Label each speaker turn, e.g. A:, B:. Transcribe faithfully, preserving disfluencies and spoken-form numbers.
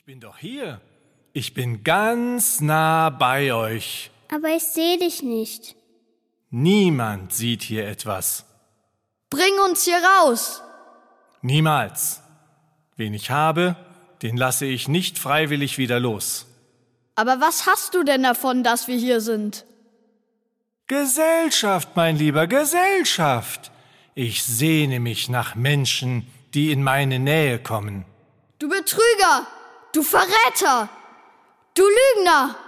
A: Ich bin doch hier. Ich bin ganz nah bei euch.
B: Aber ich sehe dich nicht.
A: Niemand sieht hier etwas.
C: Bring uns hier raus!
A: Niemals. Wen ich habe, den lasse ich nicht freiwillig wieder los.
C: Aber was hast du denn davon, dass wir hier sind?
A: Gesellschaft, mein Lieber, Gesellschaft. Ich sehne mich nach Menschen, die in meine Nähe kommen.
C: Du Betrüger! Du Verräter! Du Lügner!